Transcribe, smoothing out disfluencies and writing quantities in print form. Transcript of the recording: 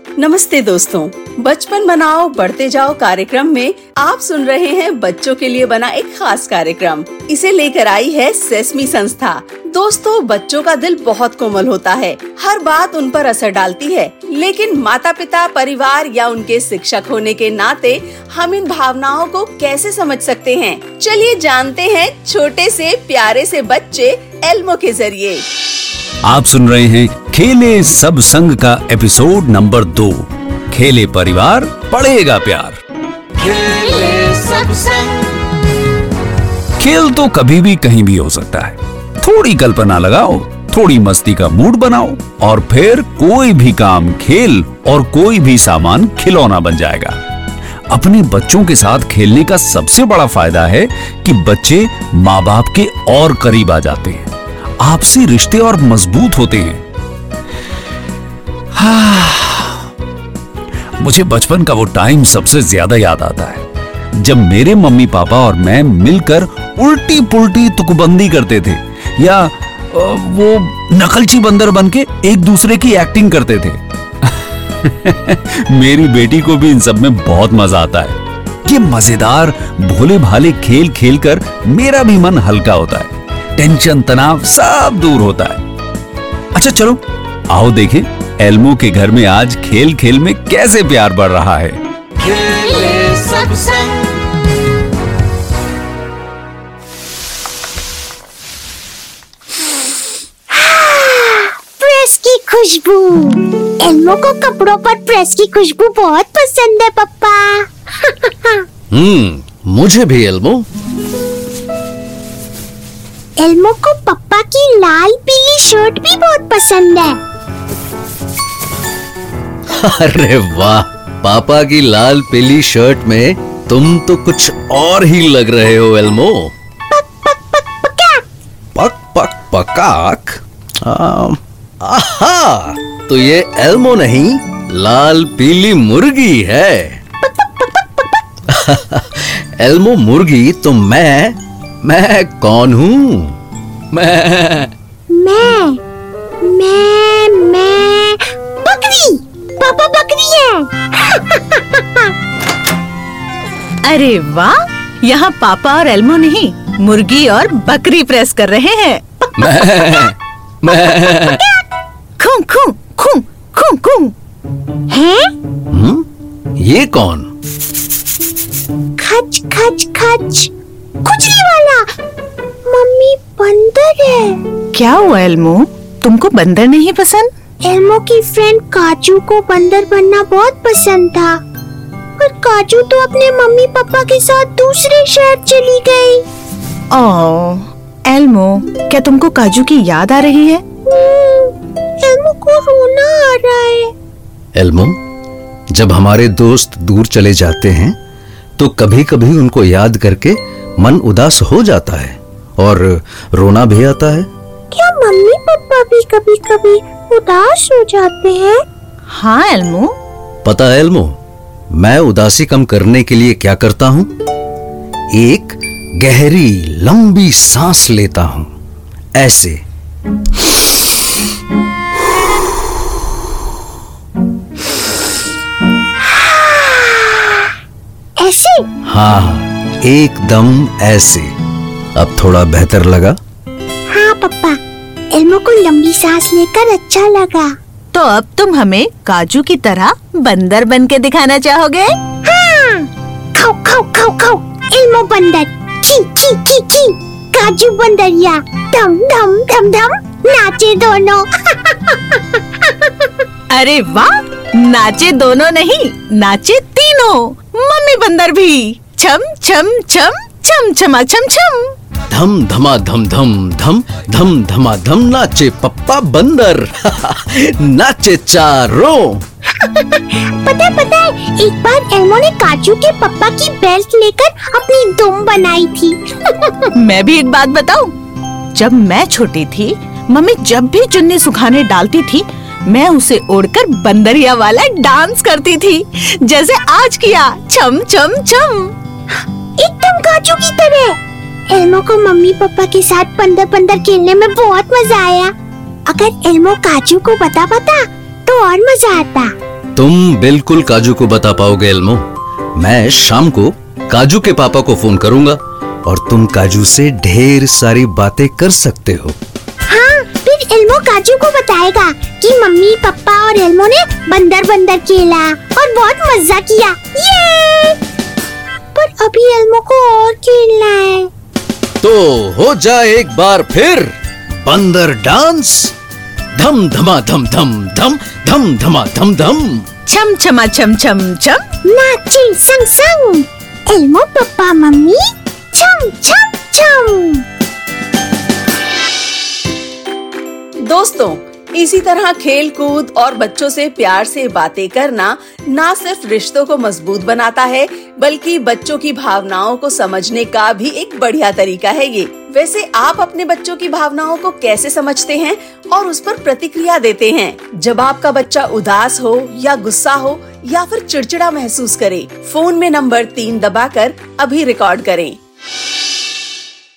नमस्ते दोस्तों, बचपन बनाओ बढ़ते जाओ कार्यक्रम में आप सुन रहे हैं बच्चों के लिए बना एक खास कार्यक्रम। इसे लेकर आई है सेस्मी संस्था। दोस्तों, बच्चों का दिल बहुत कोमल होता है, हर बात उन पर असर डालती है, लेकिन माता पिता, परिवार या उनके शिक्षक होने के नाते हम इन भावनाओं को कैसे समझ सकते हैं? चलिए जानते हैं छोटे से प्यारे से बच्चे एल्मो के जरिए। आप सुन रहे हैं खेले सब संग का एपिसोड नंबर 2। खेले परिवार, पढ़ेगा प्यार। खेले सब संग। खेल तो कभी भी कहीं भी हो सकता है। थोड़ी कल्पना लगाओ, थोड़ी मस्ती का मूड बनाओ और फिर कोई भी काम खेल और कोई भी सामान खिलौना बन जाएगा। अपने बच्चों के साथ खेलने का सबसे बड़ा फायदा है कि बच्चे माँ बाप के और करीब आ जाते हैं, आपसी रिश्ते और मजबूत होते हैं। मुझे बचपन का वो टाइम सबसे ज्यादा याद आता है जब मेरे मम्मी पापा और मैं मिलकर उल्टी पुल्टी तुकबंदी करते थे या वो नकलची बंदर बनके एक दूसरे की एक्टिंग करते थे। मेरी बेटी को भी इन सब में बहुत मजा आता है। ये मजेदार भोले भाले खेल खेलकर मेरा भी मन हल्का होता है, टेंशन तनाव सब दूर होता है। अच्छा चलो आओ देखें एल्मो के घर में आज खेल खेल में कैसे प्यार बढ़ रहा है। खेले सब संग। प्रेस की खुशबू। एल्मो को कपड़ों पर प्रेस की खुशबू बहुत पसंद है पापा। मुझे भी एल्मो। एल्मो को पापा की लाल पीली शर्ट भी बहुत पसंद है। अरे वाह, पापा की लाल पीली शर्ट में तुम तो कुछ और ही लग रहे हो एल्मो। पक पक पक पकाक। पक पक पकाक। आहा, तो ये एल्मो नहीं, लाल पीली मुर्गी है। एल्मो मुर्गी तो मैं कौन हूँ? मैं बकरी। पापा बकरी है। अरे वाह, यहाँ पापा और एल्मो नहीं, मुर्गी और बकरी प्रेस कर रहे हैं। मैं खूं खूं खूं खूं खूं। हैं? ये कौन? खच खच खच। खुजली वाला। मम्मी बंदर है। क्या हुआ एल्मो, तुमको बंदर नहीं पसंद? एल्मो की फ्रेंड काजू को बंदर बनना बहुत पसंद था, पर काजू तो अपने मम्मी पापा के साथ दूसरे शहर चली गई। ओह एल्मो, क्या तुमको काजू की याद आ रही है? एल्मो को रोना आ रहा है। एल्मो, जब हमारे दोस्त दूर चले जाते हैं तो कभी कभी उनको याद करके मन उदास हो जाता है और रोना भी आता है। क्या मम्मी पापा भी कभी कभी उदास हो जाते हैं? हाँ एल्मो। पता है एल्मो, मैं उदासी कम करने के लिए क्या करता हूँ? एक गहरी लंबी सांस लेता हूँ, ऐसे। ऐसे? हाँ, एकदम ऐसे। अब थोड़ा बेहतर लगा? हाँ पापा, एल्मो को लंबी सांस लेकर अच्छा लगा। तो अब तुम हमें काजू की तरह बंदर बन के दिखाना चाहोगे? हाँ। खाओ खाओ खाओ खाओ। एल्मो बंदर। ची ची ची ची। काजू बंदरिया। धम धम धम धम। नाचे दोनों। अरे वाह, नाचे दोनों नहीं, नाचे तीनों। मम्मी बंदर भी। छम छम छम छम छमा छम छम। धम धमा धम धम धम धम धमा धम नाचे पप्पा बंदर। नाचे चारों। पता है, एक बार एल्मो ने काजू के पापा की बेल्ट लेकर अपनी दुम बनाई थी। मैं भी एक बात बताऊं, जब मैं छोटी थी, मम्मी जब भी चुन्नी सुखाने डालती थी, मैं उसे ओढ़कर बंदरिया वाला डांस करती थी, जैसे आज किया, छम छम छम। एकदम काजू की तरह। एल्मो को मम्मी पापा के साथ बंदर बंदर खेलने में बहुत मजा आया। अगर एल्मो काजू को बता तो और मजा आता। तुम बिल्कुल काजू को बता पाओगे एल्मो। मैं शाम को काजू के पापा को फोन करूंगा और तुम काजू से ढेर सारी बातें कर सकते हो। हाँ, फिर एल्मो काजू को बताएगा कि मम्मी पापा और एल्मो ने बंदर खेला और बहुत मजा किया। ये! पर अभी एल्मो को और खेलना है। तो हो जाए एक बार फिर बंदर डांस। धम धमा धम धम धम धम धमा धम धम। छम छमा छम छम छम। नाचे संग संग एल्मो पापा मम्मी छम छम छम। दोस्तों, इसी तरह खेल कूद और बच्चों से प्यार से बातें करना ना सिर्फ रिश्तों को मजबूत बनाता है, बल्कि बच्चों की भावनाओं को समझने का भी एक बढ़िया तरीका है ये। वैसे आप अपने बच्चों की भावनाओं को कैसे समझते हैं और उस पर प्रतिक्रिया देते हैं? जब आपका बच्चा उदास हो या गुस्सा हो या फिर चिड़चिड़ा महसूस करे, फोन में नंबर 3 दबाकर अभी रिकॉर्ड करें।